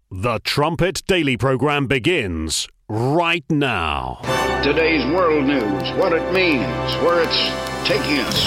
The Trumpet Daily program begins right now. Today's world news, what it means, where it's taking us.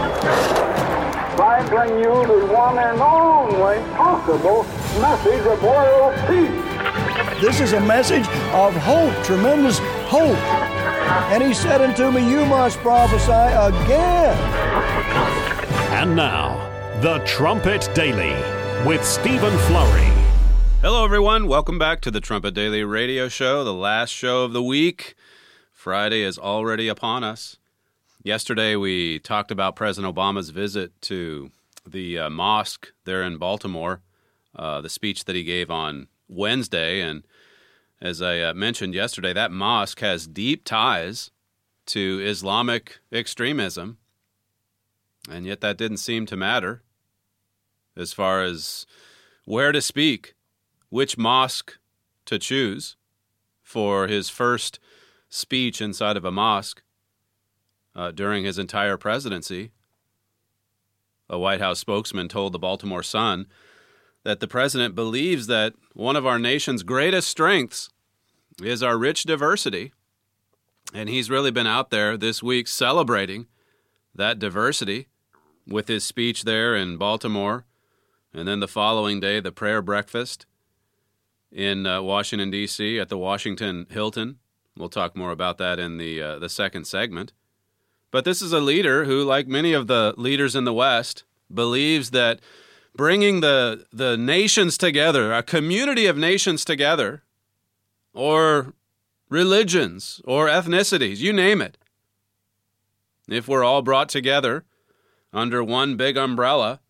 I bring you the one and only possible message of world peace. This is a message of hope, tremendous hope. And he said unto me, you must prophesy again. And now, The Trumpet Daily with Stephen Flurry. Hello, everyone. Welcome back to the Trumpet Daily radio show, the last show of the week. Friday is already upon us. Yesterday, we talked about President Obama's visit to the mosque there in Baltimore, the speech that he gave on Wednesday. And as I mentioned yesterday, that mosque has deep ties to Islamic extremism. And yet that didn't seem to matter as far as where to speak, which mosque to choose for his first speech inside of a mosque during his entire presidency. A White House spokesman told the Baltimore Sun that the president believes that one of our nation's greatest strengths is our rich diversity. And he's really been out there this week celebrating that diversity with his speech there in Baltimore. And then the following day, the prayer breakfast in Washington, D.C. at the Washington Hilton. We'll talk more about that in the second segment. But this is a leader who, like many of the leaders in the West, believes that bringing the nations together, a community of nations together, or religions, or ethnicities, you name it, if we're all brought together under one big umbrella,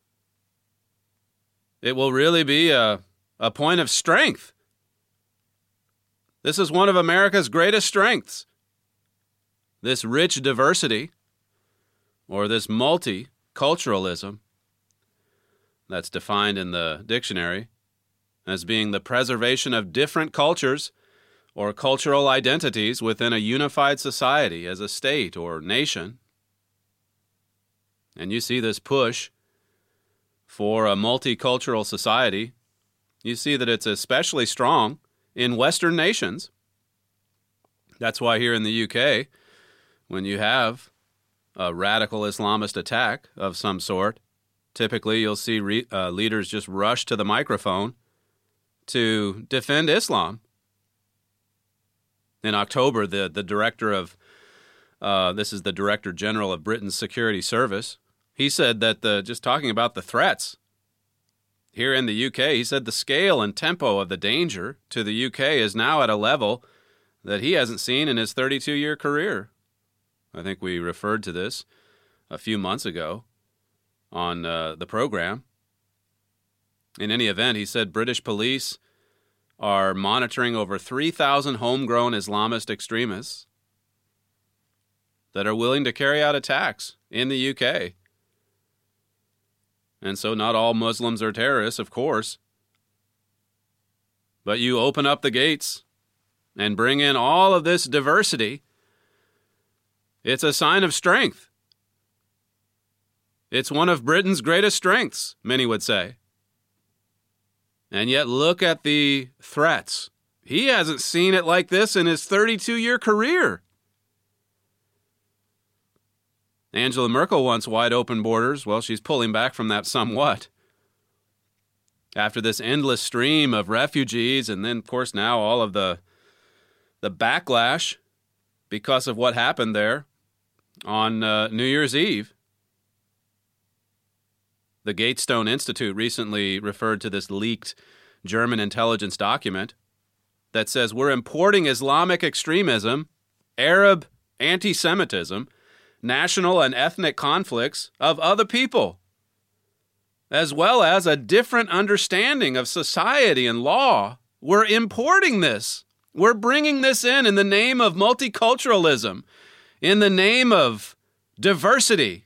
it will really be a point of strength. This is one of America's greatest strengths. This rich diversity, or this multiculturalism, that's defined in the dictionary as being the preservation of different cultures or cultural identities within a unified society as a state or nation. And you see this push for a multicultural society. You see that it's especially strong in Western nations. That's why here in the UK, when you have a radical Islamist attack of some sort, typically you'll see leaders just rush to the microphone to defend Islam. In October, the director of, this is the Director General of Britain's Security Service, he said that just talking about the threats here in the UK, he said the scale and tempo of the danger to the UK is now at a level that he hasn't seen in his 32-year career. I think we referred to this a few months ago on the program. In any event, he said British police are monitoring over 3,000 homegrown Islamist extremists that are willing to carry out attacks in the UK. And so not all Muslims are terrorists, of course. But you open up the gates and bring in all of this diversity. It's a sign of strength. It's one of Britain's greatest strengths, many would say. And yet look at the threats. He hasn't seen it like this in his 32-year career. Angela Merkel wants wide open borders. Well, she's pulling back from that somewhat. After this endless stream of refugees, and then, of course, now all of the backlash because of what happened there on New Year's Eve. The Gatestone Institute recently referred to this leaked German intelligence document that says we're importing Islamic extremism, Arab anti-Semitism, national and ethnic conflicts of other people, as well as a different understanding of society and law. We're importing this. We're bringing this in the name of multiculturalism, in the name of diversity.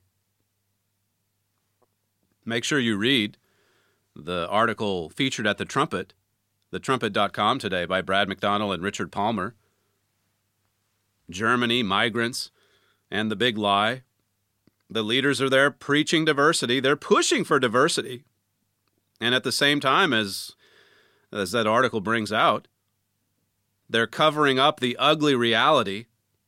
Make sure you read the article featured at The Trumpet, thetrumpet.com today by Brad McDonald and Richard Palmer. Germany, migrants, and the big lie. The leaders are there preaching diversity. They're pushing for diversity. And at the same time as as that article brings out, they're covering up the ugly reality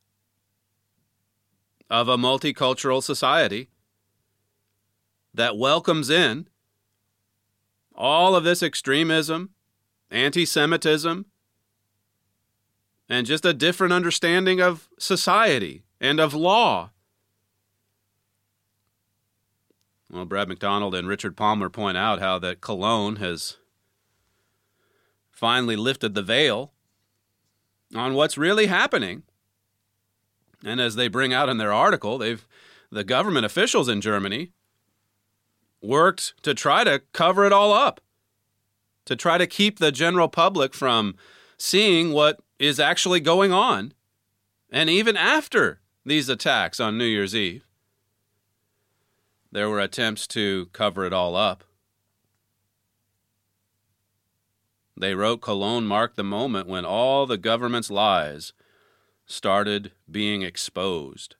of a multicultural society that welcomes in all of this extremism, anti-Semitism, and just a different understanding of society and of law. Well, Brad McDonald and Richard Palmer point out how that Cologne has finally lifted the veil on what's really happening. And as they bring out in their article, the government officials in Germany worked to try to cover it all up, to try to keep the general public from seeing what is actually going on. And even after these attacks on New Year's Eve, there were attempts to cover it all up. They wrote, Cologne marked the moment when all the government's lies started being exposed.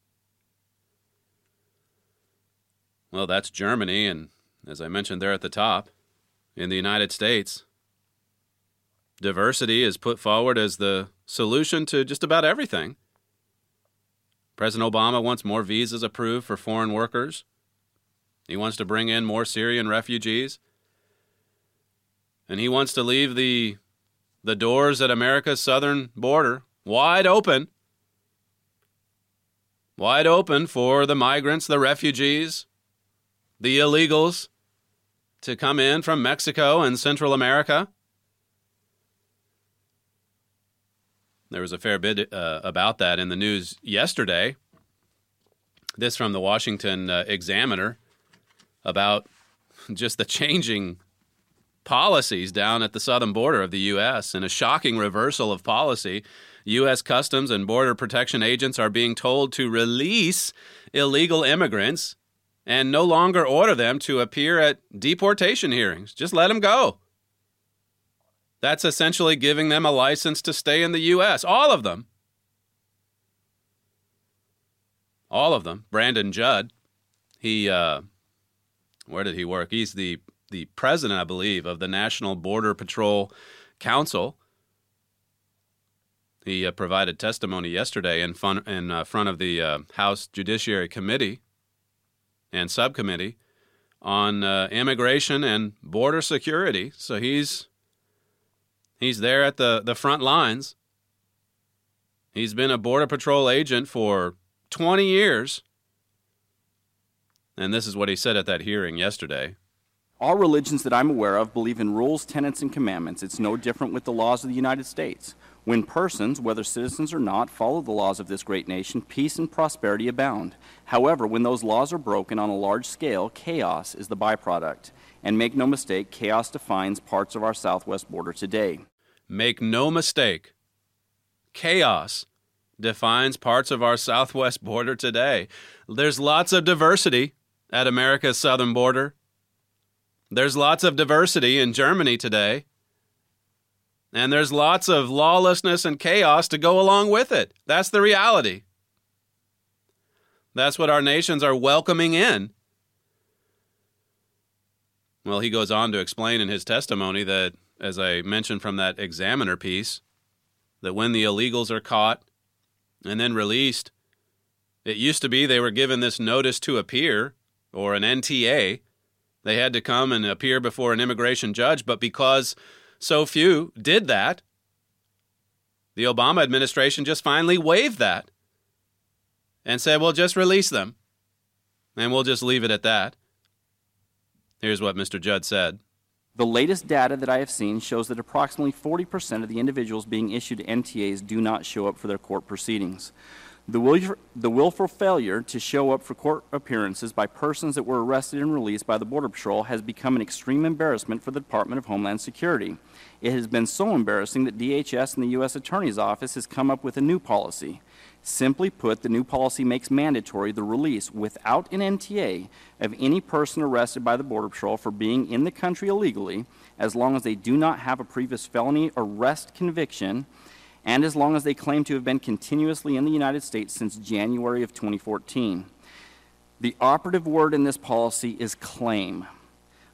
Well, that's Germany, and as I mentioned there at the top, in the United States, diversity is put forward as the solution to just about everything. President Obama wants more visas approved for foreign workers. He wants to bring in more Syrian refugees. And he wants to leave the doors at America's southern border wide open for the migrants, the refugees, the illegals to come in from Mexico and Central America. There was a fair bit about that in the news yesterday. This from the Washington Examiner about just the changing policies down at the southern border of the U.S. In a shocking reversal of policy, U.S. Customs and Border Protection agents are being told to release illegal immigrants and no longer order them to appear at deportation hearings. Just let them go. That's essentially giving them a license to stay in the U.S. All of them. All of them. Brandon Judd, where did he work? He's the president, I believe, of the National Border Patrol Council. He provided testimony yesterday in front of the House Judiciary Committee and Subcommittee on immigration and border security. So he's there at the front lines. He's been a Border Patrol agent for 20 years. And this is what he said at that hearing yesterday. All religions that I'm aware of believe in rules, tenets, and commandments. It's no different with the laws of the United States. When persons, whether citizens or not, follow the laws of this great nation, peace and prosperity abound. However, when those laws are broken on a large scale, chaos is the byproduct. And make no mistake, chaos defines parts of our southwest border today. Make no mistake, chaos defines parts of our southwest border today. There's lots of diversity at America's southern border. There's lots of diversity in Germany today. And there's lots of lawlessness and chaos to go along with it. That's the reality. That's what our nations are welcoming in. Well, he goes on to explain in his testimony that, as I mentioned from that Examiner piece, that when the illegals are caught and then released, it used to be they were given this notice to appear, or an NTA. They had to come and appear before an immigration judge, but because so few did that, the Obama administration just finally waived that and said, well, just release them, and we'll just leave it at that. Here's what Mr. Judd said. The latest data that I have seen shows that approximately 40% of the individuals being issued NTAs do not show up for their court proceedings. The willful failure to show up for court appearances by persons that were arrested and released by the Border Patrol has become an extreme embarrassment for the Department of Homeland Security. It has been so embarrassing that DHS and the U.S. Attorney's Office has come up with a new policy. Simply put, the new policy makes mandatory the release without an NTA of any person arrested by the Border Patrol for being in the country illegally, as long as they do not have a previous felony arrest conviction, and as long as they claim to have been continuously in the United States since January of 2014. The operative word in this policy is claim.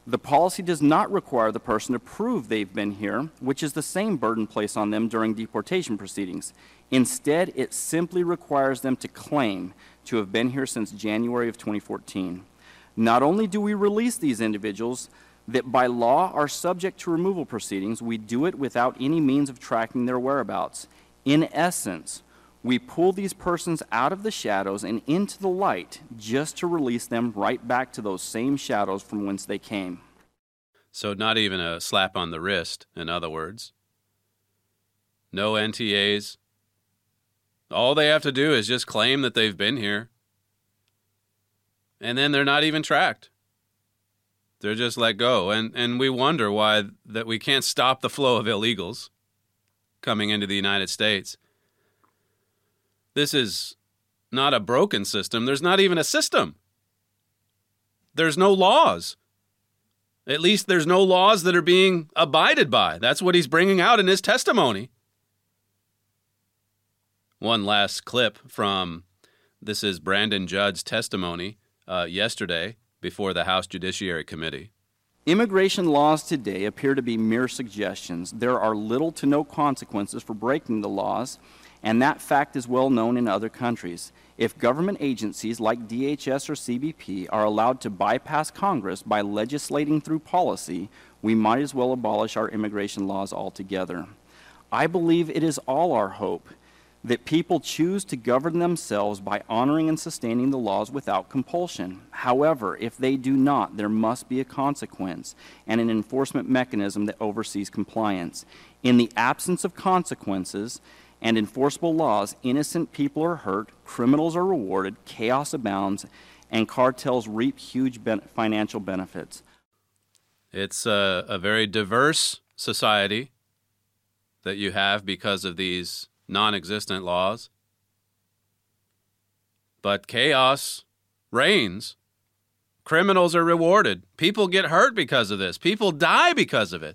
The policy does not require the person to prove they've been here, which is the same burden placed on them during deportation proceedings. Instead, it simply requires them to claim to have been here since January of 2014. Not only do we release these individuals that by law are subject to removal proceedings, we do it without any means of tracking their whereabouts. In essence, we pull these persons out of the shadows and into the light just to release them right back to those same shadows from whence they came. So not even a slap on the wrist, in other words. No NTAs. All they have to do is just claim that they've been here. And then they're not even tracked. They're just let go. And we wonder why that we can't stop the flow of illegals coming into the United States. This is not a broken system. There's not even a system. There's no laws. At least there's no laws that are being abided by. That's what he's bringing out in his testimony. One last clip from, this is Brandon Judd's testimony yesterday before the House Judiciary Committee. Immigration laws today appear to be mere suggestions. There are little to no consequences for breaking the laws, and that fact is well known in other countries. If government agencies like DHS or CBP are allowed to bypass Congress by legislating through policy, we might as well abolish our immigration laws altogether. I believe it is all our hope that people choose to govern themselves by honoring and sustaining the laws without compulsion. However, if they do not, there must be a consequence and an enforcement mechanism that oversees compliance. In the absence of consequences and enforceable laws, innocent people are hurt, criminals are rewarded, chaos abounds, and cartels reap huge financial benefits. It's a very diverse society that you have because of these non-existent laws. But chaos reigns. Criminals are rewarded. People get hurt because of this. People die because of it.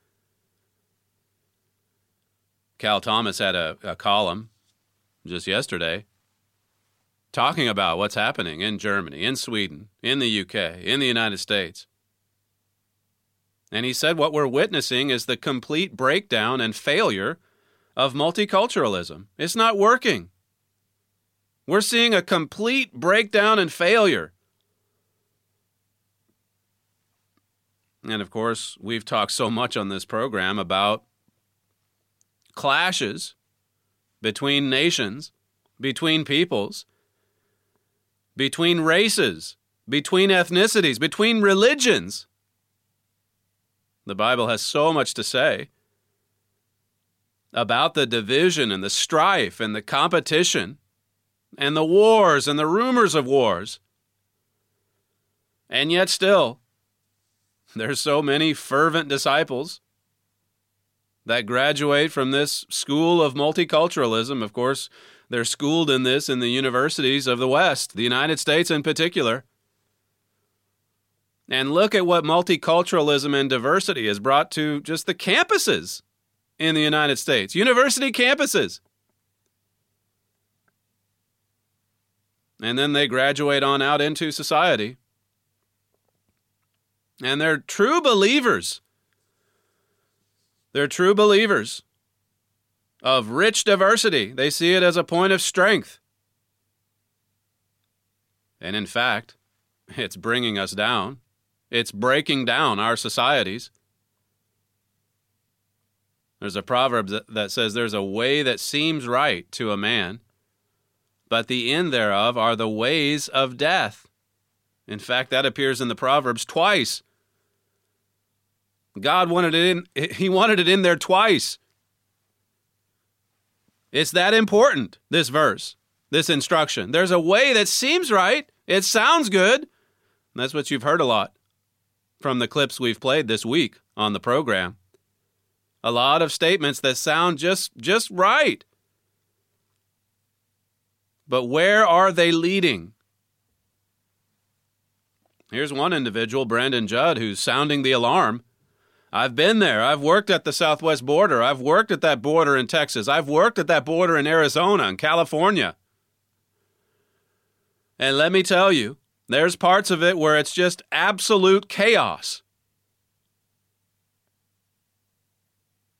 Cal Thomas had a column just yesterday talking about what's happening in Germany, in Sweden, in the UK, in the United States. And he said what we're witnessing is the complete breakdown and failure of multiculturalism. It's not working. We're seeing a complete breakdown and failure. And of course, we've talked so much on this program about clashes between nations, between peoples, between races, between ethnicities, between religions. The Bible has so much to say about the division and the strife and the competition and the wars and the rumors of wars. And yet still, there's so many fervent disciples that graduate from this school of multiculturalism. Of course, they're schooled in this in the universities of the West, the United States in particular. And look at what multiculturalism and diversity has brought to just the campuses in the United States, university campuses. And then they graduate on out into society. And they're true believers. They're true believers of rich diversity. They see it as a point of strength. And in fact, it's bringing us down. It's breaking down our societies. There's a proverb that says there's a way that seems right to a man, but the end thereof are the ways of death. In fact, that appears in the Proverbs twice. God wanted it in there twice. It's that important, this verse, this instruction. There's a way that seems right. It sounds good. And that's what you've heard a lot from the clips we've played this week on the program. A lot of statements that sound just right. But where are they leading? Here's one individual, Brandon Judd, who's sounding the alarm. I've been there. I've worked at the southwest border. I've worked at that border in Texas. I've worked at that border in Arizona and California. And let me tell you, there's parts of it where it's just absolute chaos.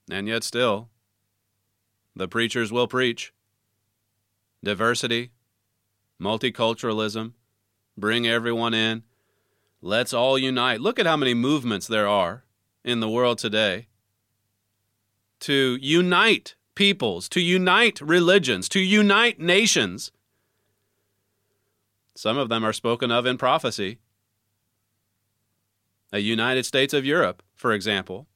And yet still, the preachers will preach diversity, multiculturalism, bring everyone in. Let's all unite. Look at how many movements there are in the world today to unite peoples, to unite religions, to unite nations. Some of them are spoken of in prophecy. A United States of Europe, for example.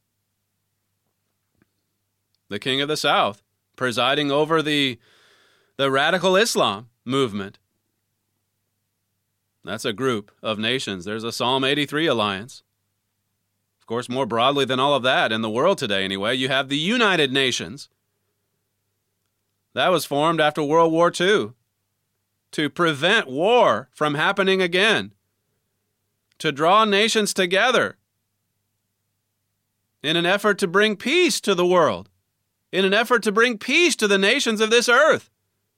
The King of the South presiding over the radical Islam movement. That's a group of nations. There's a Psalm 83 alliance. Of course, more broadly than all of that, in the world today anyway, you have the United Nations. That was formed after World War II to prevent war from happening again, to draw nations together in an effort to bring peace to the world, in an effort to bring peace to the nations of this earth.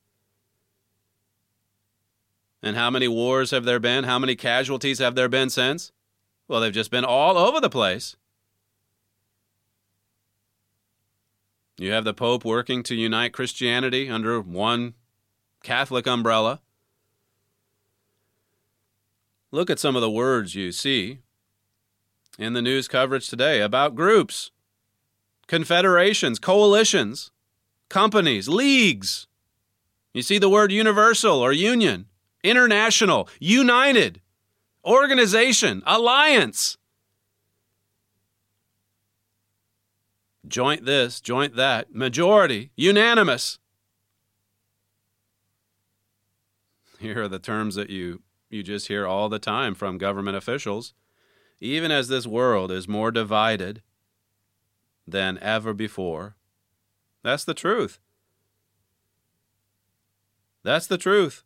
And how many wars have there been? How many casualties have there been since? Well, they've just been all over the place. You have the Pope working to unite Christianity under one Catholic umbrella. Look at some of the words you see in the news coverage today about groups, confederations, coalitions, companies, leagues. You see the word universal or union, international, united, organization, alliance. Joint this, joint that, majority, unanimous. Here are the terms that you just hear all the time from government officials. Even as this world is more divided than ever before. That's the truth. That's the truth.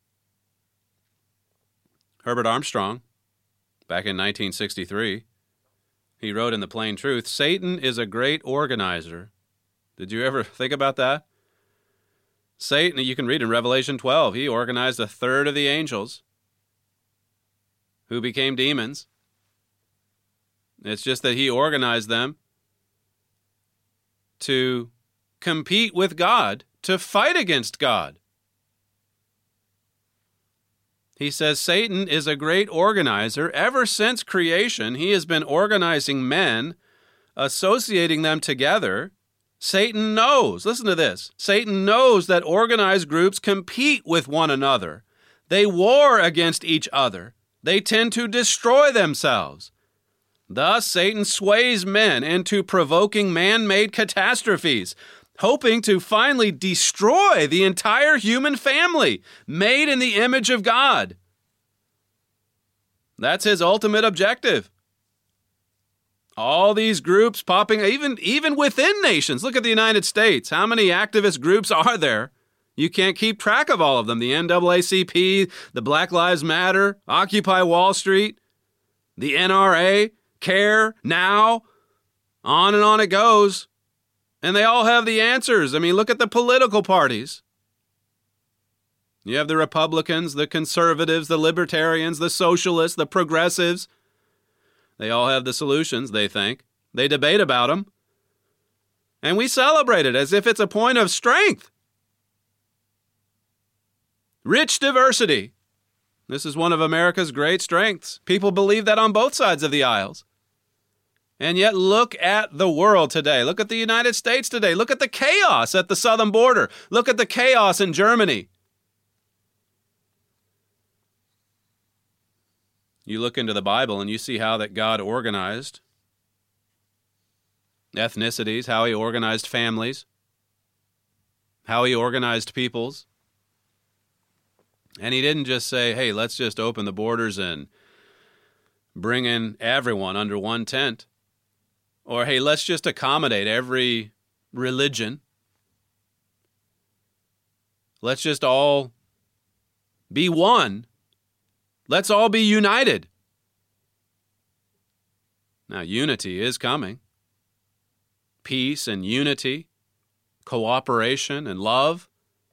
Herbert Armstrong, back in 1963, he wrote in The Plain Truth, Satan is a great organizer. Did you ever think about that? Satan, you can read in Revelation 12, he organized a third of the angels who became demons. It's just that he organized them to compete with God, to fight against God. He says Satan is a great organizer. Ever since creation, he has been organizing men, associating them together. Satan knows, listen to this, Satan knows that organized groups compete with one another. They war against each other. They tend to destroy themselves. Thus, Satan sways men into provoking man-made catastrophes, hoping to finally destroy the entire human family made in the image of God. That's his ultimate objective. All these groups popping, even within nations. Look at the United States. How many activist groups are there? You can't keep track of all of them. The NAACP, the Black Lives Matter, Occupy Wall Street, the NRA, CARE, NOW, on and on it goes. And they all have the answers. I mean, look at the political parties. You have the Republicans, the conservatives, the libertarians, the socialists, the progressives. They all have the solutions, they think. They debate about them. And we celebrate it as if it's a point of strength. Rich diversity. This is one of America's great strengths. People believe that on both sides of the aisles. And yet look at the world today. Look at the United States today. Look at the chaos at the southern border. Look at the chaos in Germany. You look into the Bible and you see how that God organized ethnicities, how he organized families, how he organized peoples. And he didn't just say, hey, let's just open the borders and bring in everyone under one tent. Or, hey, let's just accommodate every religion. Let's just all be one. Let's all be united. Now, unity is coming. Peace and unity, cooperation and love.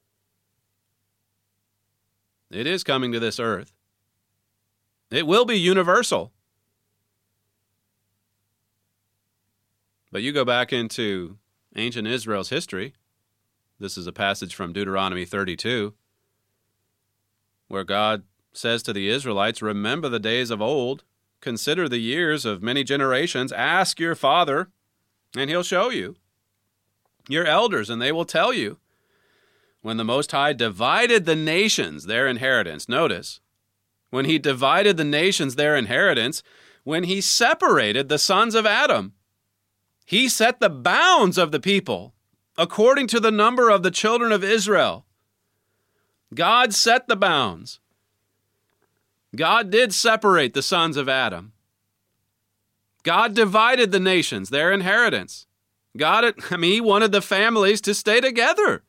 It is coming to this earth. It will be universal. But you go back into ancient Israel's history. This is a passage from Deuteronomy 32, where God says to the Israelites, remember the days of old, consider the years of many generations, ask your father, and he'll show you, your elders, and they will tell you. When the Most High divided the nations their inheritance, notice, when he divided the nations their inheritance, when he separated the sons of Adam, he set the bounds of the people according to the number of the children of Israel. God set the bounds. God did separate the sons of Adam. God divided the nations, their inheritance. He wanted the families to stay together.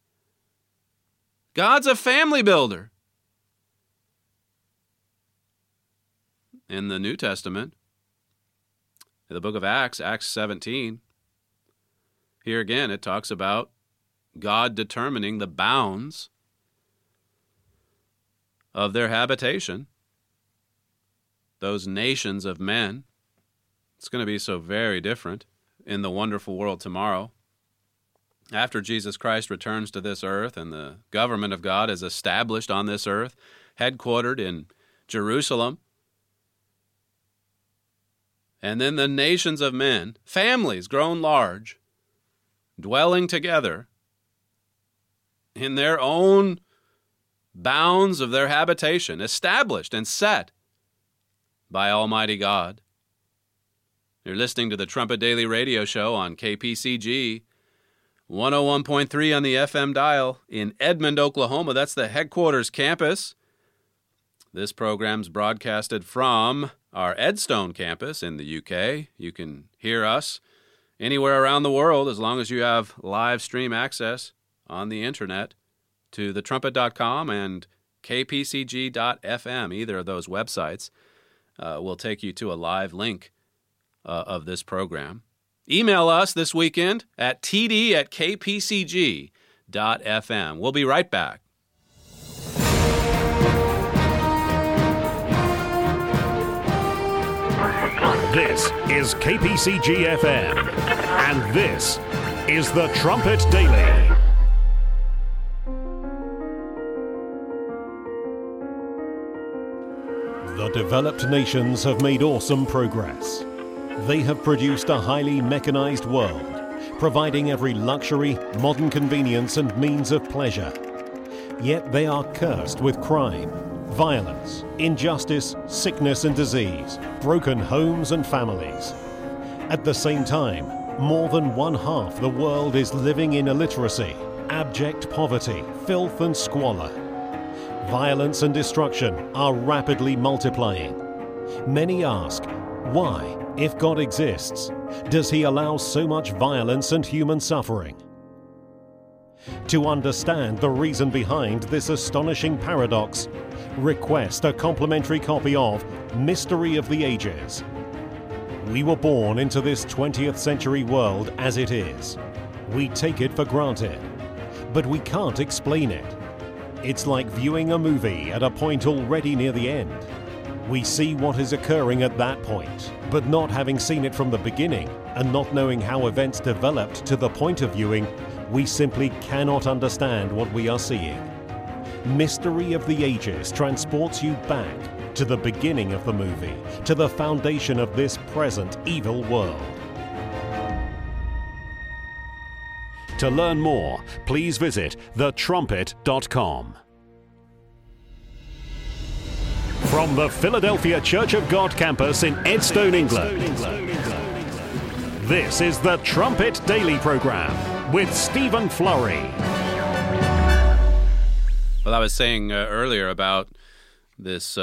God's a family builder. In the New Testament, in the book of Acts, Acts 17, here again it talks about God determining the bounds of their habitation, those nations of men. It's going to be so very different in the wonderful world tomorrow. After Jesus Christ returns to this earth and the government of God is established on this earth, headquartered in Jerusalem, and then the nations of men, families grown large, dwelling together in their own bounds of their habitation, established and set by Almighty God. You're listening to the Trumpet Daily Radio Show on KPCG, 101.3 on the FM dial in Edmond, Oklahoma. That's the headquarters campus. This program's broadcasted from our Edstone campus in the UK. You can hear us anywhere around the world as long as you have live stream access on the internet to thetrumpet.com and kpcg.fm. Either of those websites will take you to a live link of this program. Email us this weekend at td@kpcg.fm. We'll be right back. This is KPCG-FM, and this is the Trumpet Daily. The developed nations have made awesome progress. They have produced a highly mechanized world, providing every luxury, modern convenience, and means of pleasure. Yet they are cursed with crime, violence, injustice, sickness and disease, broken homes and families. At the same time, more than one half the world is living in illiteracy, abject poverty, filth and squalor. Violence and destruction are rapidly multiplying. Many ask, why, if God exists, does he allow so much violence and human suffering? To understand the reason behind this astonishing paradox, request a complimentary copy of Mystery of the Ages. We were born into this 20th century world as it is. We take it for granted, but we can't explain it. It's like viewing a movie at a point already near the end. We see what is occurring at that point, but not having seen it from the beginning and not knowing how events developed to the point of viewing, we simply cannot understand what we are seeing. Mystery of the Ages transports you back to the beginning of the movie, to the foundation of this present evil world. To learn more, please visit thetrumpet.com. From the Philadelphia Church of God campus in Edstone, England, this is the Trumpet Daily Program with Stephen Flurry. Well, I was saying earlier about this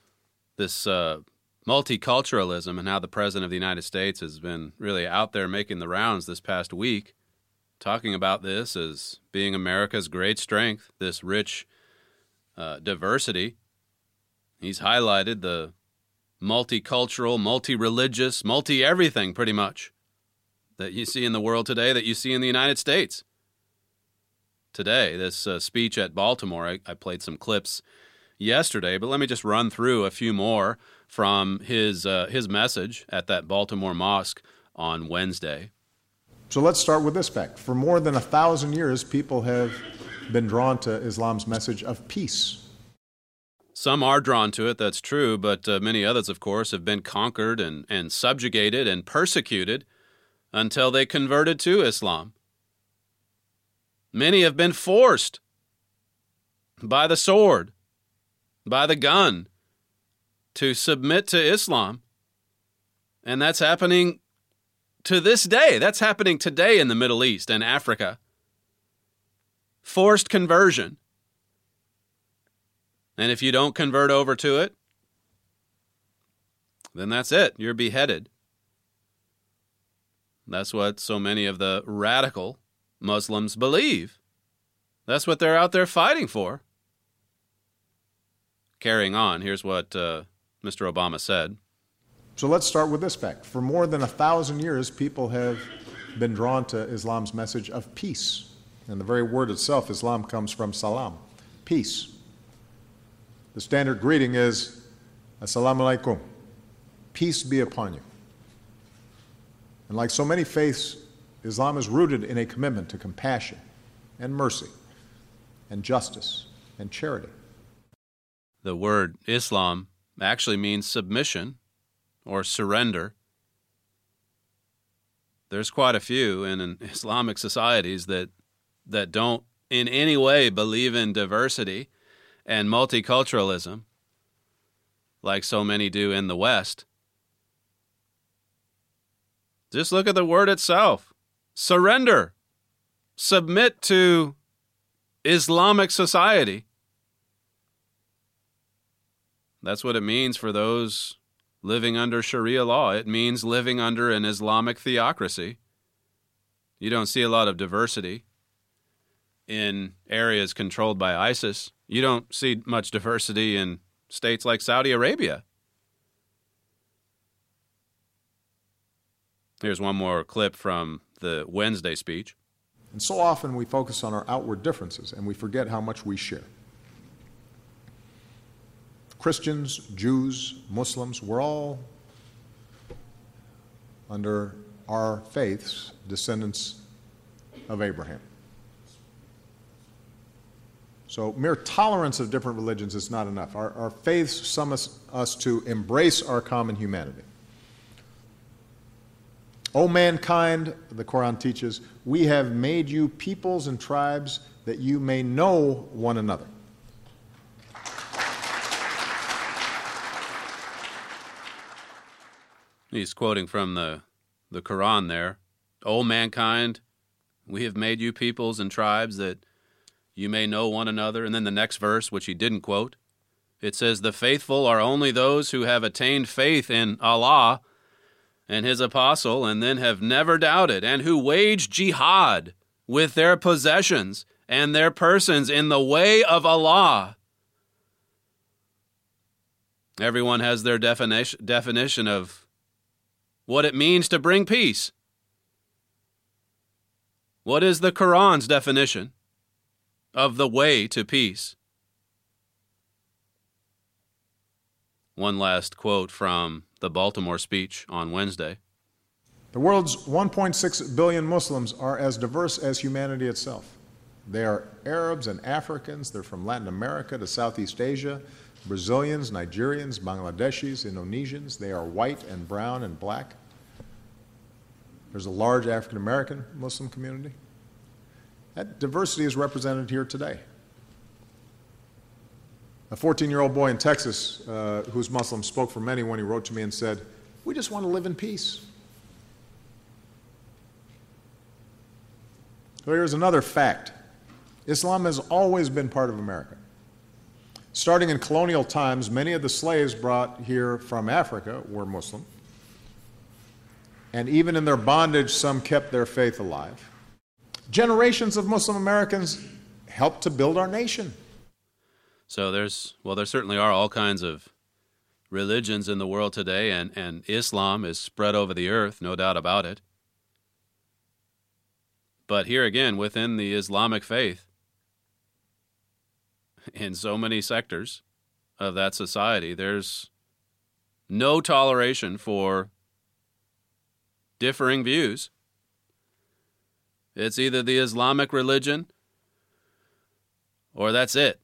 multiculturalism and how the President of the United States has been really out there making the rounds this past week, talking about this as being America's great strength, this rich diversity. He's highlighted the multicultural, multi-religious, multi-everything pretty much that you see in the world today, that you see in the United States today. This speech at Baltimore, I played some clips yesterday, but let me just run through a few more from his message at that Baltimore mosque on Wednesday. So let's start with this fact. For more than 1,000 years, people have been drawn to Islam's message of peace. Some are drawn to it, that's true, but many others, of course, have been conquered and subjugated and persecuted until they converted to Islam. Many have been forced by the sword, by the gun, to submit to Islam. And that's happening to this day. That's happening today in the Middle East and Africa. Forced conversion. And if you don't convert over to it, then that's it. You're beheaded. That's what so many of the radical Muslims believe. That's what they're out there fighting for. Carrying on, here's what Mr. Obama said. So let's start with this fact. For more than 1,000 years, people have been drawn to Islam's message of peace. And the very word itself, Islam, comes from salam, peace. The standard greeting is, Assalamu alaikum, peace be upon you. And like so many faiths, Islam is rooted in a commitment to compassion and mercy and justice and charity. The word Islam actually means submission or surrender. There's quite a few in Islamic societies that don't in any way believe in diversity and multiculturalism like so many do in the West. Just look at the word itself. Surrender. Submit to Islamic society. That's what it means for those living under Sharia law. It means living under an Islamic theocracy. You don't see a lot of diversity in areas controlled by ISIS. You don't see much diversity in states like Saudi Arabia. Here's one more clip from the Wednesday speech. And so often we focus on our outward differences and we forget how much we share. Christians, Jews, Muslims, we're all, under our faiths, descendants of Abraham. So mere tolerance of different religions is not enough. Our faiths summon us to embrace our common humanity. O mankind, the Quran teaches, we have made you peoples and tribes that you may know one another. He's quoting from the Quran there. O mankind, we have made you peoples and tribes that you may know one another. And then the next verse, which he didn't quote, it says, the faithful are only those who have attained faith in Allah and his apostle, and then have never doubted, and who wage jihad with their possessions and their persons in the way of Allah. Everyone has their definition of what it means to bring peace. What is the Quran's definition of the way to peace? One last quote from the Baltimore speech on Wednesday. The world's 1.6 billion Muslims are as diverse as humanity itself. They are Arabs and Africans. They're from Latin America to Southeast Asia, Brazilians, Nigerians, Bangladeshis, Indonesians. They are white and brown and black. There's a large African American Muslim community. That diversity is represented here today. A 14-year-old boy in Texas who's Muslim spoke for many when he wrote to me and said, we just want to live in peace. So here's another fact. Islam has always been part of America. Starting in colonial times, many of the slaves brought here from Africa were Muslim. And even in their bondage, some kept their faith alive. Generations of Muslim Americans helped to build our nation. So there certainly are all kinds of religions in the world today, and Islam is spread over the earth, no doubt about it. But here again, within the Islamic faith, in so many sectors of that society, there's no toleration for differing views. It's either the Islamic religion or that's it.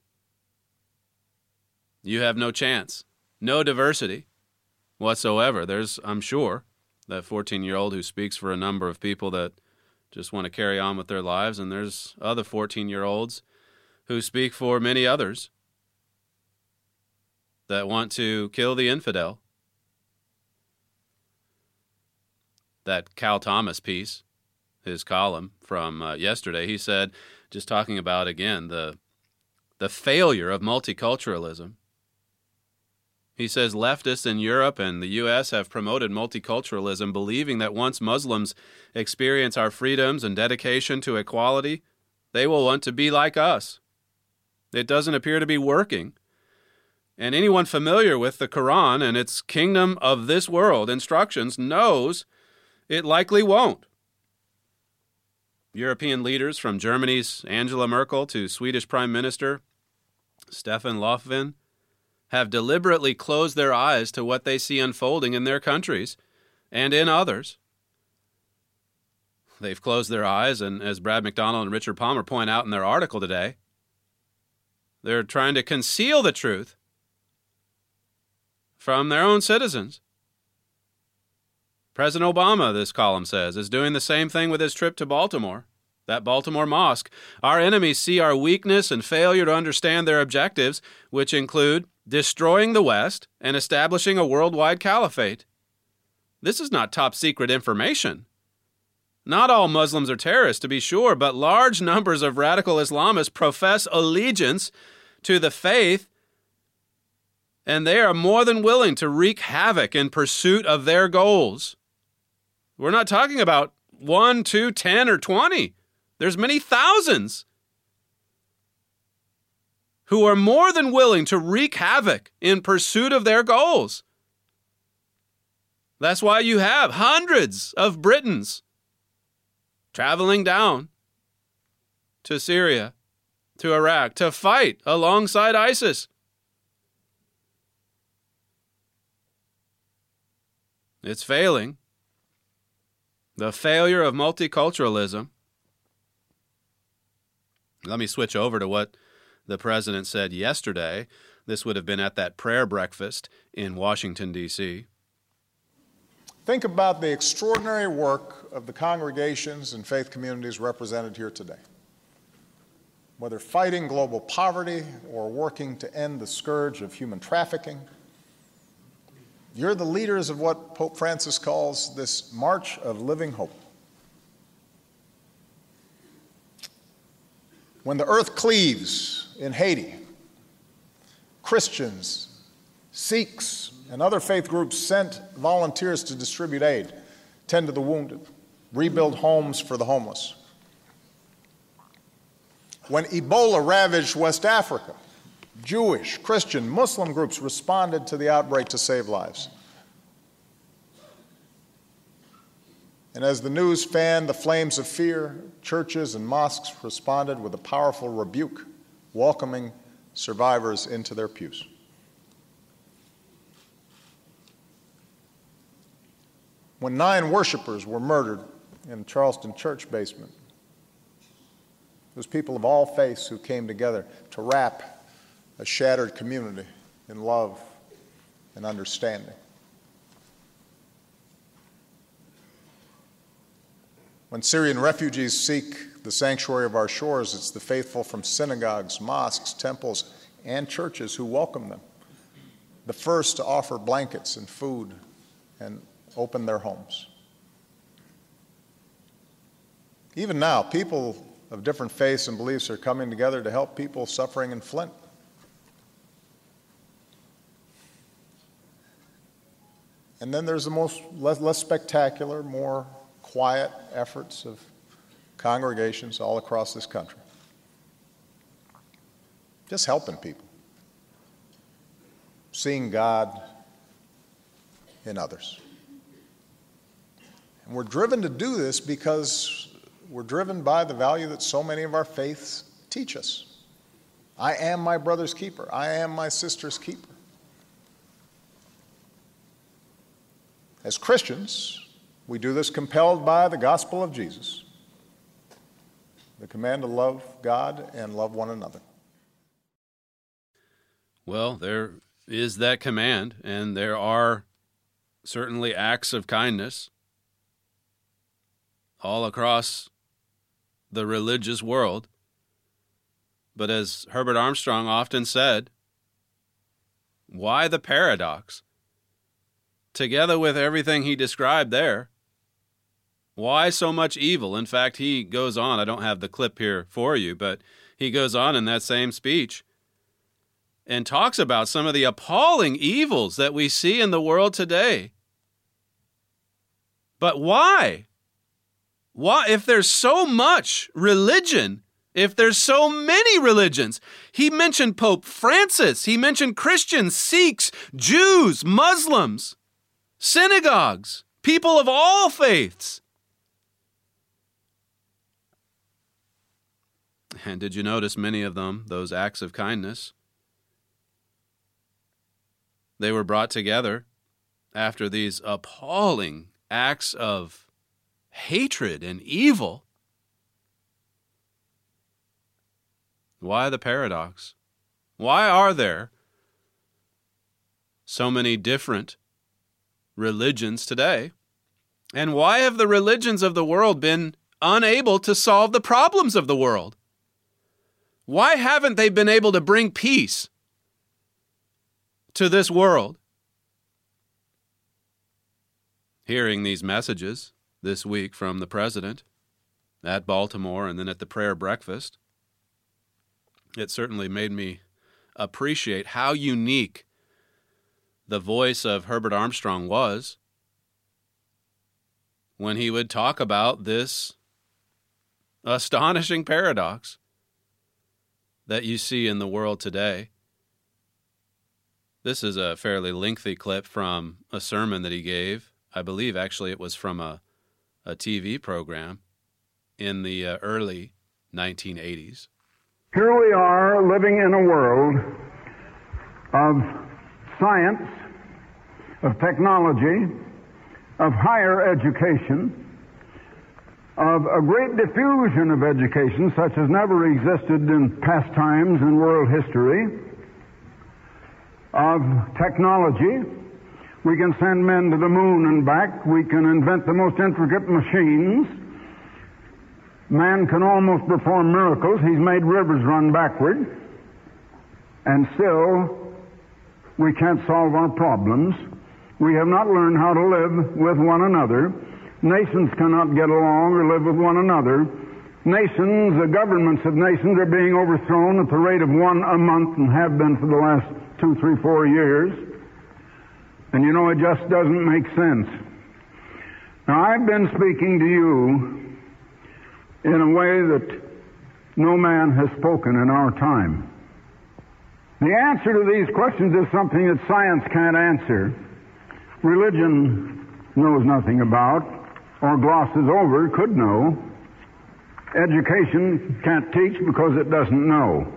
You have no chance, no diversity whatsoever. There's, I'm sure, that 14-year-old who speaks for a number of people that just want to carry on with their lives, and there's other 14-year-olds who speak for many others that want to kill the infidel. That Cal Thomas piece, his column from yesterday, he said, just talking about, again, the failure of multiculturalism. He says leftists in Europe and the U.S. have promoted multiculturalism, believing that once Muslims experience our freedoms and dedication to equality, they will want to be like us. It doesn't appear to be working. And anyone familiar with the Quran and its kingdom of this world instructions knows it likely won't. European leaders from Germany's Angela Merkel to Swedish Prime Minister Stefan Löfven have deliberately closed their eyes to what they see unfolding in their countries and in others. They've closed their eyes, and as Brad McDonald and Richard Palmer point out in their article today, they're trying to conceal the truth from their own citizens. President Obama, this column says, is doing the same thing with his trip to Baltimore, that Baltimore mosque. Our enemies see our weakness and failure to understand their objectives, which include destroying the West and establishing a worldwide caliphate. This is not top-secret information. Not all Muslims are terrorists, to be sure, but large numbers of radical Islamists profess allegiance to the faith, and they are more than willing to wreak havoc in pursuit of their goals. We're not talking about 1, 2, 10, or 20. There's many thousands who are more than willing to wreak havoc in pursuit of their goals. That's why you have hundreds of Britons traveling down to Syria, to Iraq, to fight alongside ISIS. It's failing. The failure of multiculturalism. Let me switch over to what the president said yesterday. This would have been at that prayer breakfast in Washington, D.C. Think about the extraordinary work of the congregations and faith communities represented here today. Whether fighting global poverty or working to end the scourge of human trafficking, you're the leaders of what Pope Francis calls this march of living hope. When the earth cleaves in Haiti, Christians, Sikhs, and other faith groups sent volunteers to distribute aid, tend to the wounded, rebuild homes for the homeless. When Ebola ravaged West Africa, Jewish, Christian, Muslim groups responded to the outbreak to save lives. And as the news fanned the flames of fear, churches and mosques responded with a powerful rebuke, welcoming survivors into their pews. When 9 worshipers were murdered in Charleston church basement, it was people of all faiths who came together to wrap a shattered community in love and understanding. When Syrian refugees seek the sanctuary of our shores, it's the faithful from synagogues, mosques, temples, and churches who welcome them, the first to offer blankets and food and open their homes. Even now, people of different faiths and beliefs are coming together to help people suffering in Flint. And then there's the less spectacular, more quiet efforts of congregations all across this country. Just helping people. Seeing God in others. And we're driven to do this because we're driven by the value that so many of our faiths teach us. I am my brother's keeper. I am my sister's keeper. As Christians, we do this compelled by the gospel of Jesus. the command to love God and love one another. Well, there is that command, and there are certainly acts of kindness all across the religious world. But as Herbert Armstrong often said, why the paradox? Together with everything he described there, why so much evil? In fact, he goes on, I don't have the clip here for you, but he goes on in that same speech and talks about some of the appalling evils that we see in the world today. But why? Why, if there's so much religion, if there's so many religions? He mentioned Pope Francis. He mentioned Christians, Sikhs, Jews, Muslims, synagogues, people of all faiths. And did you notice many of them, those acts of kindness? They were brought together after these appalling acts of hatred and evil. Why the paradox? Why are there so many different religions today? And why have the religions of the world been unable to solve the problems of the world? Why haven't they been able to bring peace to this world? Hearing these messages this week from the president at Baltimore and then at the prayer breakfast, it certainly made me appreciate how unique the voice of Herbert Armstrong was when he would talk about this astonishing paradox that you see in the world today. This is a fairly lengthy clip from a sermon that he gave. I believe actually it was from a TV program in the early 1980s. Here we are living in a world of science, of technology, of higher education, of a great diffusion of education such as never existed in past times in world history, of technology. We can send men to the moon and back. We can invent the most intricate machines. Man can almost perform miracles. He's made rivers run backward. And still, we can't solve our problems. We have not learned how to live with one another. Nations cannot get along or live with one another. Nations, the governments of nations are being overthrown at the rate of one a month and have been for the last 2, 3, 4 years. And you know, it just doesn't make sense. Now, I've been speaking to you in a way that no man has spoken in our time. The answer to these questions is something that science can't answer, religion knows nothing about, or glosses over, could know. Education can't teach because it doesn't know.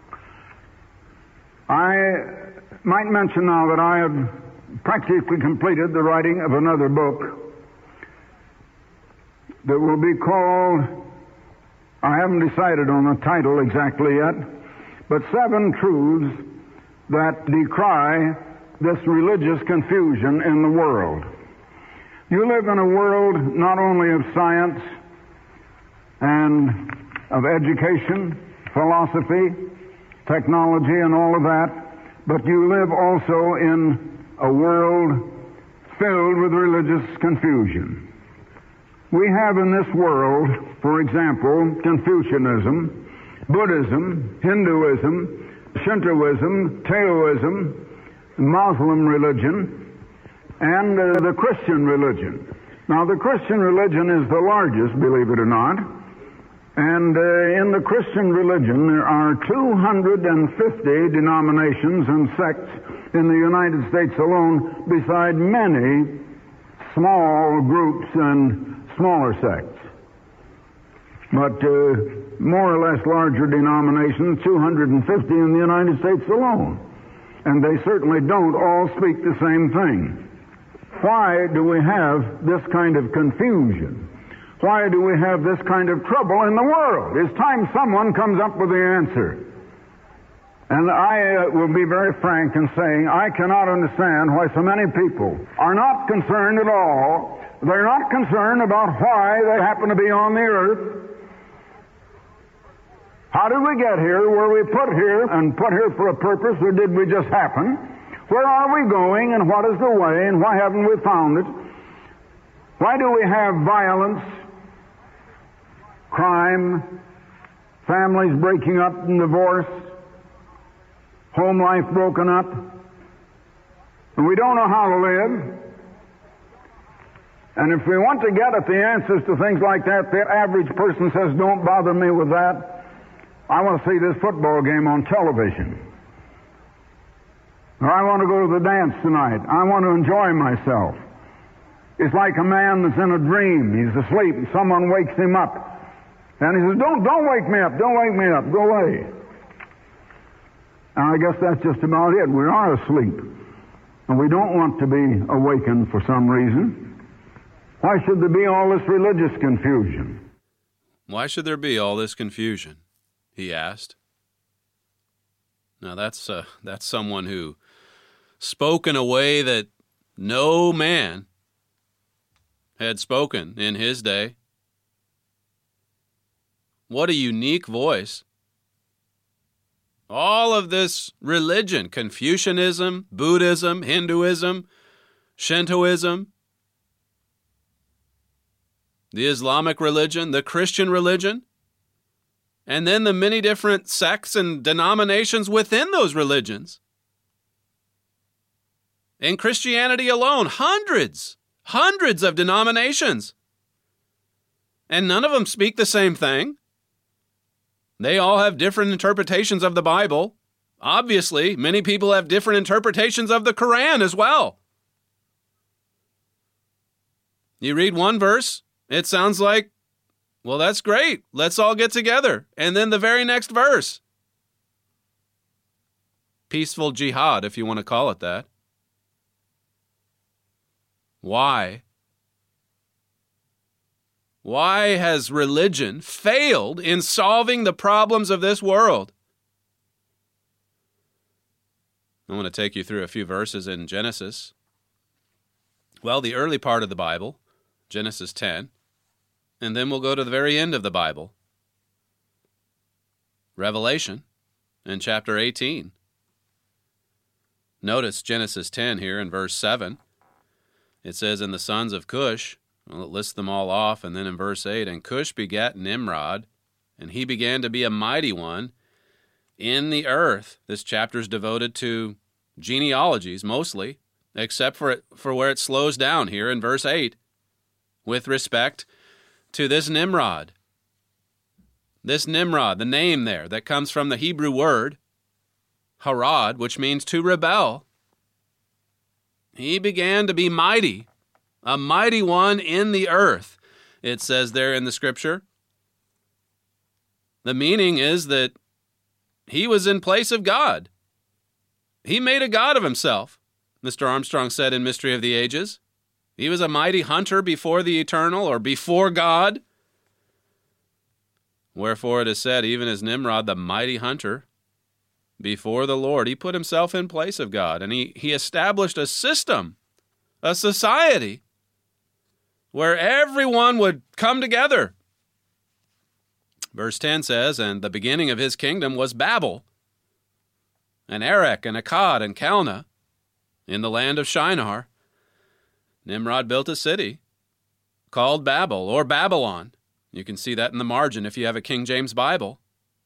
I might mention now that I have practically completed the writing of another book that will be called, I haven't decided on the title exactly yet, but 7 Truths that Decry this religious confusion in the world. You live in a world not only of science and of education, philosophy, technology, and all of that, but you live also in a world filled with religious confusion. We have in this world, for example, Confucianism, Buddhism, Hinduism, Shintoism, Taoism, Muslim religion, and the Christian religion. Now, the Christian religion is the largest, believe it or not, and in the Christian religion there are 250 denominations and sects in the United States alone, beside many small groups and smaller sects. But more or less larger denominations, 250 in the United States alone. And they certainly don't all speak the same thing. Why do we have this kind of confusion? Why do we have this kind of trouble in the world? It's time someone comes up with the answer. And I will be very frank in saying I cannot understand why so many people are not concerned at all. They're not concerned about why they happen to be on the earth. How did we get here? Were we put here and put here for a purpose, or did we just happen? Where are we going, and what is the way, and why haven't we found it? Why do we have violence, crime, families breaking up and divorce, home life broken up, and we don't know how to live? And if we want to get at the answers to things like that, the average person says, don't bother me with that. I want to see this football game on television. Or I want to go to the dance tonight. I want to enjoy myself. It's like a man that's in a dream. He's asleep and someone wakes him up. And he says, don't wake me up. Don't wake me up. Go away. And I guess that's just about it. We are asleep. And we don't want to be awakened for some reason. Why should there be all this religious confusion? Why should there be all this confusion? He asked. Now that's someone who spoke in a way that no man had spoken in his day. What a unique voice. All of this religion, Confucianism, Buddhism, Hinduism, Shintoism, the Islamic religion, the Christian religion, and then the many different sects and denominations within those religions. In Christianity alone, hundreds of denominations. And none of them speak the same thing. They all have different interpretations of the Bible. Obviously, many people have different interpretations of the Quran as well. You read one verse, it sounds like, well, that's great. Let's all get together. And then the very next verse. Peaceful jihad, if you want to call it that. Why? Why has religion failed in solving the problems of this world? I want to take you through a few verses in Genesis. Well, the early part of the Bible, Genesis 10, and then we'll go to the very end of the Bible, Revelation, in chapter 18. Notice Genesis 10 here in verse 7. It says, "And the sons of Cush," well, it lists them all off, and then in verse 8, "And Cush begat Nimrod, and he began to be a mighty one in the earth." This chapter is devoted to genealogies mostly, except for where it slows down here in verse 8, with respect to this Nimrod. This Nimrod, the name there, that comes from the Hebrew word, harad, which means to rebel. He began to be mighty, a mighty one in the earth, it says there in the scripture. The meaning is that he was in place of God. He made a god of himself, Mr. Armstrong said in Mystery of the Ages. He was a mighty hunter before the eternal, or before God. Wherefore it is said, even as Nimrod, the mighty hunter, before the Lord, he put himself in place of God, and he established a system, a society, where everyone would come together. Verse 10 says, "And the beginning of his kingdom was Babel, and Erech, and Akkad, and Calneh, in the land of Shinar. Nimrod built a city called Babel, or Babylon." You can see that in the margin if you have a King James Bible.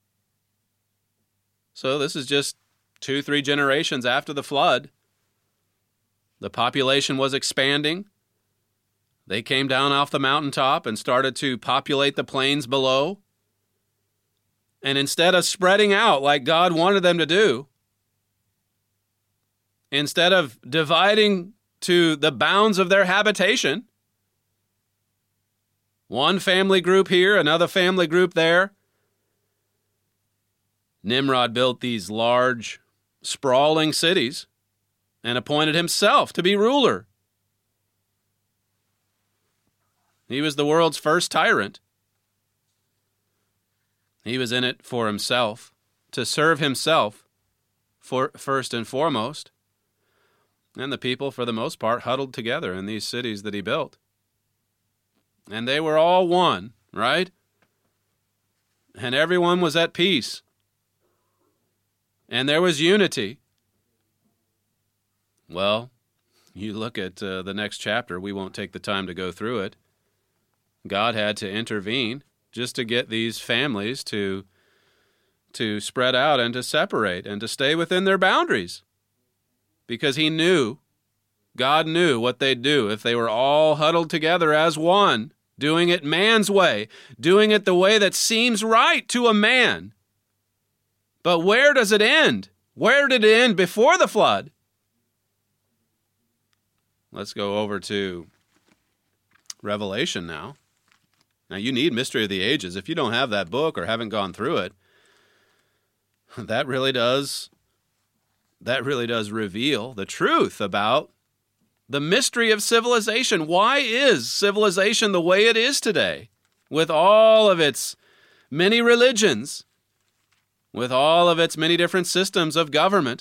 So this is just 2-3 generations after the flood. The population was expanding. They came down off the mountaintop and started to populate the plains below. And instead of spreading out like God wanted them to do, instead of dividing to the bounds of their habitation, one family group here, another family group there, Nimrod built these large, sprawling cities and appointed himself to be ruler. He was the world's first tyrant. He was in it for himself, to serve himself first and foremost. And the people, for the most part, huddled together in these cities that he built. And they were all one, right? And everyone was at peace. And there was unity. Well, you look at the next chapter. We won't take the time to go through it. God had to intervene just to get these families to spread out and to separate and to stay within their boundaries. Because God knew what they'd do if they were all huddled together as one, doing it man's way, doing it the way that seems right to a man. But where does it end? Where did it end before the flood? Let's go over to Revelation now. Now, you need Mystery of the Ages. If you don't have that book or haven't gone through it, that really does reveal the truth about the mystery of civilization. Why is civilization the way it is today, with all of its many religions, with all of its many different systems of government?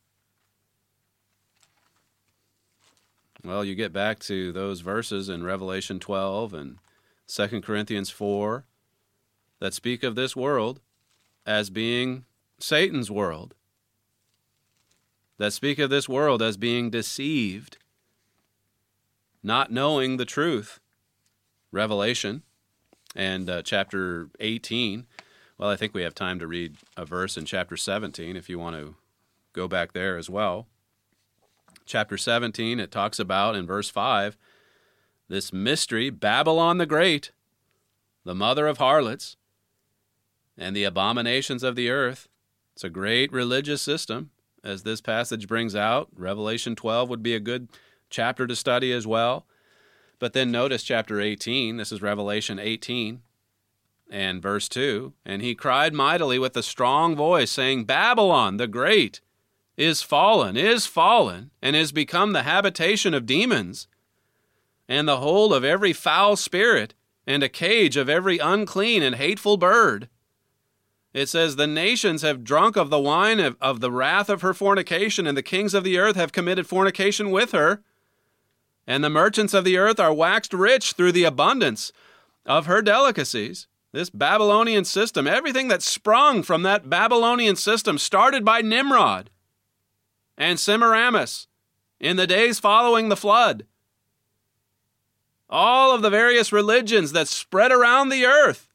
Well, you get back to those verses in Revelation 12 and 2 Corinthians 4 that speak of this world as being Satan's world, that speak of this world as being deceived, not knowing the truth. Revelation and chapter 18. Well, I think we have time to read a verse in chapter 17 if you want to go back there as well. Chapter 17, it talks about, in verse 5, this mystery, Babylon the Great, the mother of harlots, and the abominations of the earth. It's a great religious system, as this passage brings out. Revelation 12 would be a good chapter to study as well. But then notice chapter 18. This is Revelation 18 and verse 2. And he cried mightily with a strong voice, saying, Babylon the Great is fallen, and is become the habitation of demons, and the hold of every foul spirit, and a cage of every unclean and hateful bird. It says, the nations have drunk of the wine of the wrath of her fornication, and the kings of the earth have committed fornication with her. And the merchants of the earth are waxed rich through the abundance of her delicacies. This Babylonian system, everything that sprung from that Babylonian system, started by Nimrod and Semiramis in the days following the flood. All of the various religions that spread around the earth.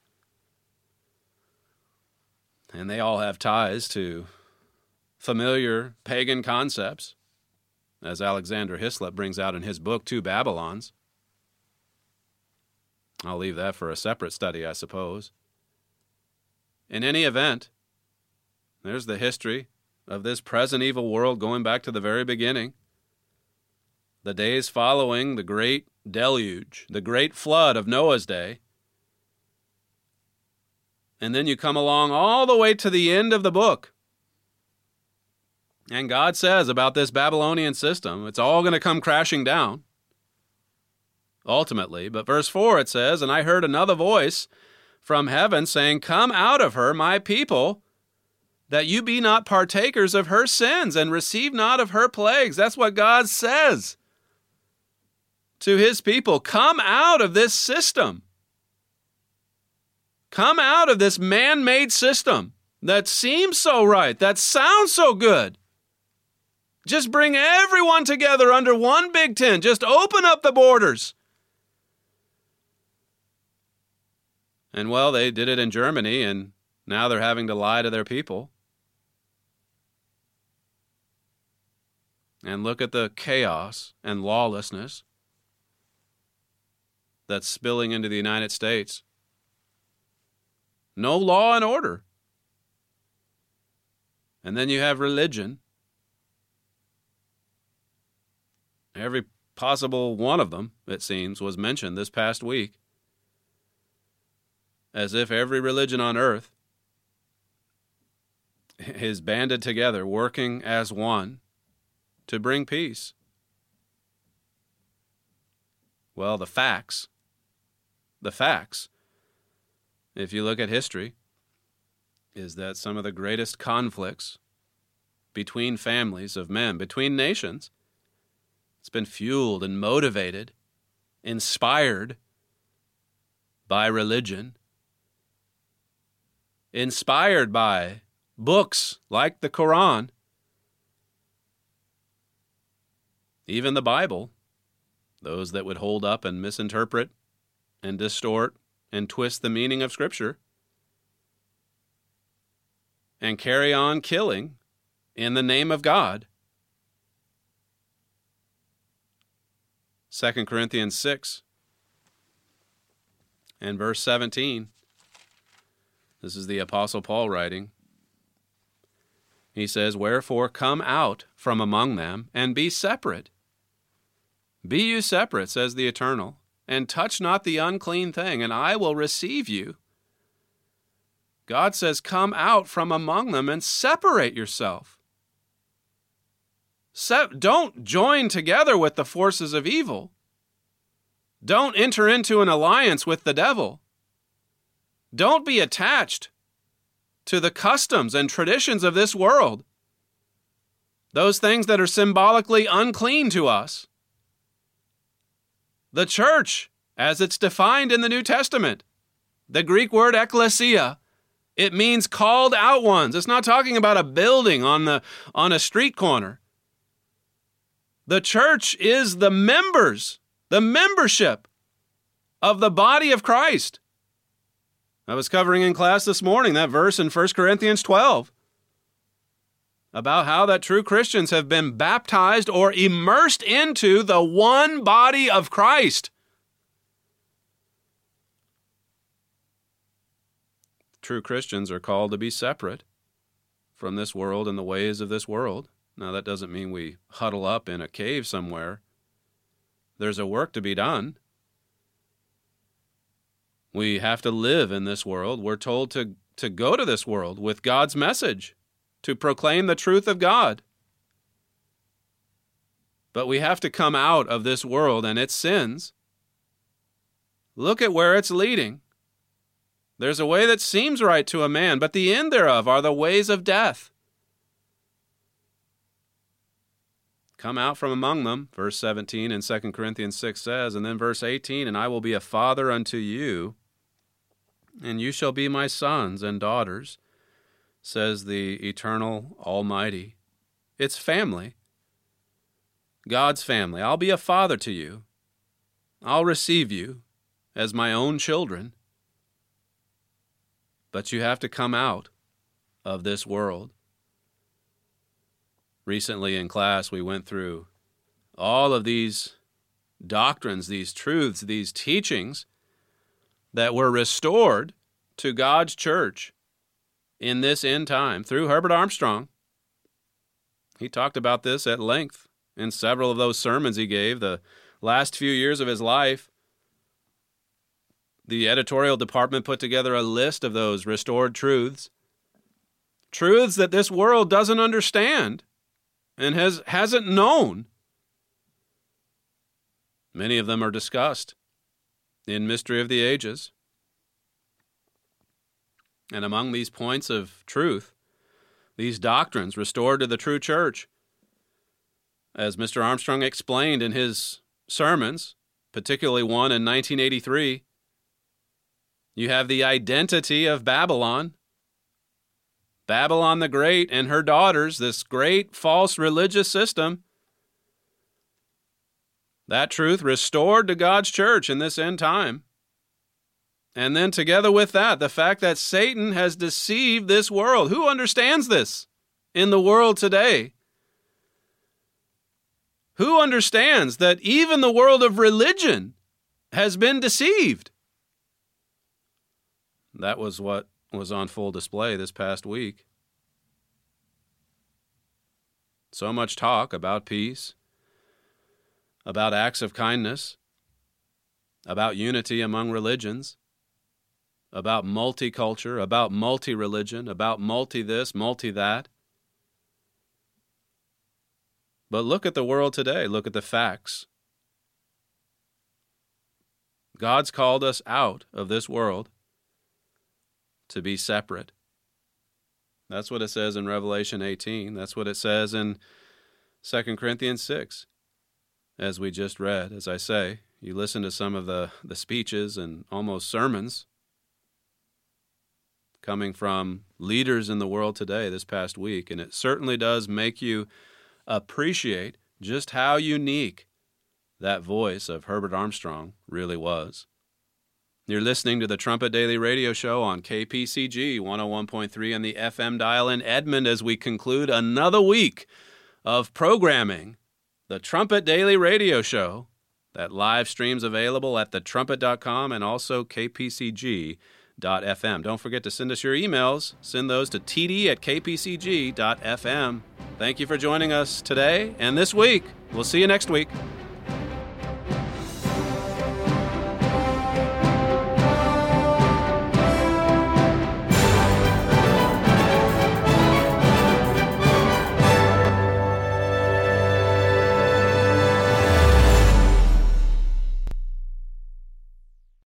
And they all have ties to familiar pagan concepts, as Alexander Hislop brings out in his book, Two Babylons. I'll leave that for a separate study, I suppose. In any event, there's the history of this present evil world going back to the very beginning. The days following the great deluge, the great flood of Noah's day. And then you come along all the way to the end of the book. And God says about this Babylonian system, it's all going to come crashing down, ultimately. But verse 4, it says, and I heard another voice from heaven saying, come out of her, my people, that you be not partakers of her sins, and receive not of her plagues. That's what God says to his people. Come out of this system. Come out of this man-made system that seems so right, that sounds so good. Just bring everyone together under one big tent. Just open up the borders. And well, they did it in Germany, and now they're having to lie to their people. And look at the chaos and lawlessness that's spilling into the United States. No law and order. And then you have religion. Every possible one of them, it seems, was mentioned this past week. As if every religion on earth is banded together, working as one to bring peace. Well, the facts the facts, if you look at history, is that some of the greatest conflicts between families of men, between nations, it's been fueled and motivated, inspired by religion, inspired by books like the Quran, even the Bible, those that would hold up and misinterpret and distort and twist the meaning of Scripture and carry on killing in the name of God. 2 Corinthians 6 and verse 17. This is the Apostle Paul writing. He says, "Wherefore come out from among them, and be separate. Be you separate, says the Eternal, and touch not the unclean thing, and I will receive you." God says, come out from among them and separate yourself. Don't join together with the forces of evil. Don't enter into an alliance with the devil. Don't be attached to the customs and traditions of this world, those things that are symbolically unclean to us. The church, as it's defined in the New Testament, the Greek word ekklesia, it means called out ones. It's not talking about a building on a street corner. The church is the members, the membership of the body of Christ. I was covering in class this morning that verse in 1 Corinthians 12 about how that true Christians have been baptized or immersed into the one body of Christ. True Christians are called to be separate from this world and the ways of this world. Now, that doesn't mean we huddle up in a cave somewhere. There's a work to be done. We have to live in this world. We're told to go to this world with God's message, to proclaim the truth of God. But we have to come out of this world and its sins. Look at where it's leading. There's a way that seems right to a man, but the end thereof are the ways of death. Come out from among them, verse 17 in 2 Corinthians 6 says, and then verse 18, and I will be a father unto you, and you shall be my sons and daughters, says the eternal Almighty. It's family. God's family. I'll be a father to you. I'll receive you as my own children. But you have to come out of this world. Recently in class, we went through all of these doctrines, these truths, these teachings that were restored to God's church in this end time through Herbert Armstrong. He talked about this at length in several of those sermons he gave the last few years of his life. The editorial department put together a list of those restored truths. Truths that this world doesn't understand and hasn't known. Many of them are discussed in Mystery of the Ages. And among these points of truth, these doctrines restored to the true church, as Mr. Armstrong explained in his sermons, particularly one in 1983, you have the identity of Babylon. Babylon the Great and her daughters, this great false religious system. That truth restored to God's church in this end time. And then together with that, the fact that Satan has deceived this world. Who understands this in the world today? Who understands that even the world of religion has been deceived? That was what was on full display this past week. So much talk about peace, about acts of kindness, about unity among religions, about multiculture, about multi-religion, about multi-this, multi-that. But look at the world today. Look at the facts. God's called us out of this world to be separate. That's what it says in Revelation 18. That's what it says in 2 Corinthians 6, as we just read. As I say, you listen to some of the speeches and almost sermons coming from leaders in the world today this past week, and it certainly does make you appreciate just how unique that voice of Herbert Armstrong really was. You're listening to the Trumpet Daily Radio Show on KPCG 101.3 on the FM dial in Edmond as we conclude another week of programming the Trumpet Daily Radio Show. That live stream's available at thetrumpet.com and also kpcg.fm. Don't forget to send us your emails. Send those to td@kpcg.fm. Thank you for joining us today and this week. We'll see you next week.